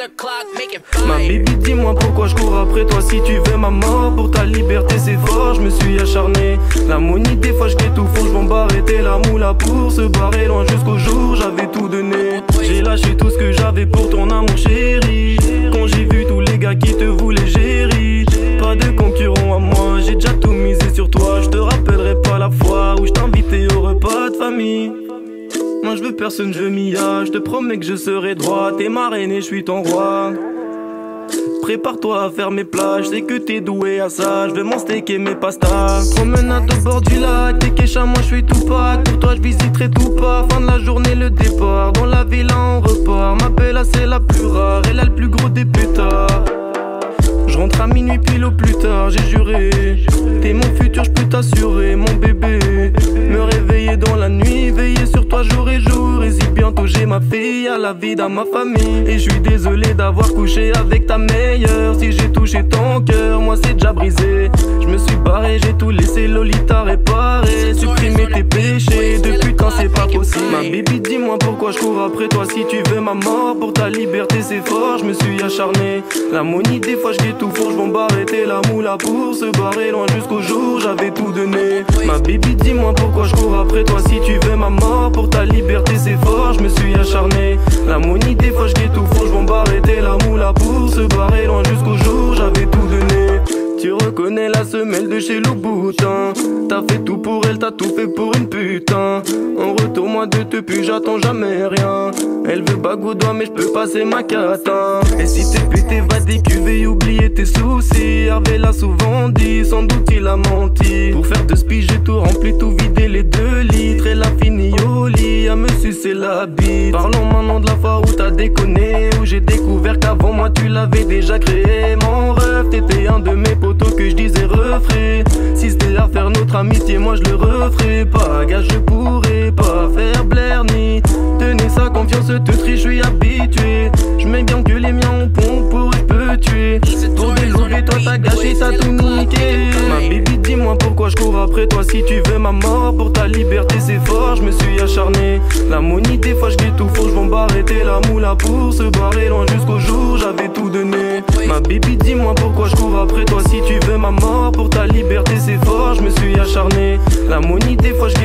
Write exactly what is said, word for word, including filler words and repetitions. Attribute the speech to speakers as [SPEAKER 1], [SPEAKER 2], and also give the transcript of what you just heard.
[SPEAKER 1] Ma baby, dis-moi pourquoi je cours après toi. Si tu veux ma mort, pour ta liberté c'est fort. Je me suis acharné, la monnaie des fois je tout faux. Je m'en barrer la moula pour se barrer loin jusqu'au jour. J'avais tout donné, j'ai lâché tout ce que j'avais pour ton amour chéri. Quand j'ai vu tous les gars qui te voulaient gérer, pas de concurrent à moi, j'ai déjà tout misé sur toi. Je te rappellerai pas la fois où je t'invitais au repas de famille. Moi je veux personne, je veux Mia, je te promets que je serai droit. T'es ma reine et je suis ton roi. Prépare-toi à faire mes plats, je sais que t'es doué à ça. Je veux mon steak et mes pastas. Promenade au bord du lac, t'es Kesha, moi je suis Tupac. Pour toi je visiterai tout pas, fin de la journée le départ. Dans la villa on repart, ma bella c'est la plus rare. Elle a le plus gros des pétards. Je rentre à minuit pile au plus tard, j'ai juré. T'es mon futur, je peux t'assurer, mon bébé. Me réveiller dans la nuit, veiller sur toi jour et jour. Et si bientôt j'ai ma fille, à la vie dans ma famille. Et je suis désolé d'avoir couché avec ta meilleure. Si j'ai touché ton cœur, moi c'est déjà brisé. Je me suis barré, j'ai tout laissé, Lolita réparé. Supprimer tes péchés, de putain c'est pas possible. Ma baby, dis-moi pourquoi je cours après toi. Si tu veux ma mort, pour ta liberté c'est fort. Je me suis acharné, la monnaie des fois je dis tout faux. Je m'en barrer la moula pour se barrer loin jusqu'au jour. J'avais tout donné, ma baby, dis-moi pourquoi je cours après toi. Si tu veux ma mort, pour ta liberté c'est fort. Je me suis acharné, la monnaie des fois je dis tout faux. Je m'en barrer la moula pour se barrer loin jusqu'au jour. J'avais tout donné. Tu reconnais la semelle de chez Louboutin. T'as fait tout pour elle, t'as tout fait pour une putain. En retour moi de te plus j'attends jamais rien. Elle veut bague au doigt mais je peux passer ma catin. Et si t'es pété va décuver, oublier tes soucis. Hervé l'a souvent dit, sans doute il a menti. Pour faire de spi j'ai tout rempli, tout vidé les deux litres. Elle a fini au lit à me sucer la bite. Parlons maintenant de la fois où t'as déconné, où j'ai découvert qu'avant moi tu l'avais déjà créé. Mon rêve t'étais un de mes potos que je disais refrais. Si c'était à faire notre amitié moi je le referai pas. Gage je pourrais pas faire blaire ni tenir sa confiance te tri, je suis habitué. Je mets bien que les miens ont pompe pour je peux tuer. Pour délouer toi t'as gâché, t'as tout niqué. Ma baby dis-moi pourquoi je cours après toi. Si tu veux ma mort, pour ta liberté c'est fort. Je me suis acharné, la monnaie des fois je dis tout faux. Je m'en barrer la moula pour se barrer loin jusqu'au jour. J'avais tout donné, ma baby dis-moi pourquoi je cours après toi. Si tu veux ma mort, pour ta liberté c'est fort. Je me suis acharné, la monnaie des fois je dis